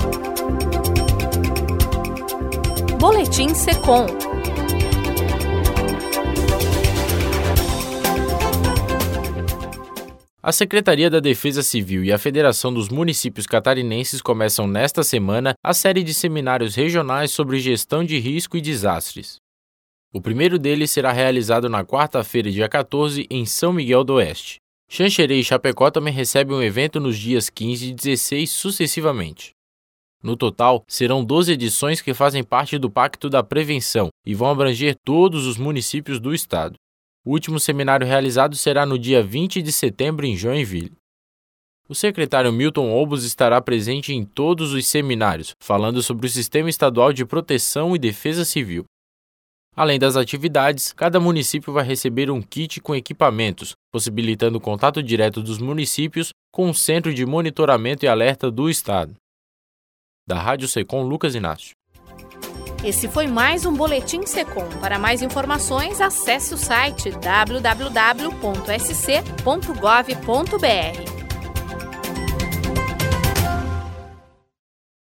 Boletim Secom. A Secretaria da Defesa Civil e a Federação dos Municípios Catarinenses começam nesta semana a série de seminários regionais sobre gestão de risco e desastres. O primeiro deles será realizado na quarta-feira, dia 14, em São Miguel do Oeste. Xanxerê e Chapecó também recebem um evento nos dias 15 e 16, sucessivamente. No total, serão 12 edições que fazem parte do Pacto da Prevenção e vão abranger todos os municípios do estado. O último seminário realizado será no dia 20 de setembro em Joinville. O secretário Milton Obos estará presente em todos os seminários, falando sobre o Sistema Estadual de Proteção e Defesa Civil. Além das atividades, cada município vai receber um kit com equipamentos, possibilitando o contato direto dos municípios com o Centro de Monitoramento e Alerta do Estado. Da Rádio Secom, Lucas Inácio. Esse foi mais um Boletim Secom. Para mais informações, acesse o site www.sc.gov.br.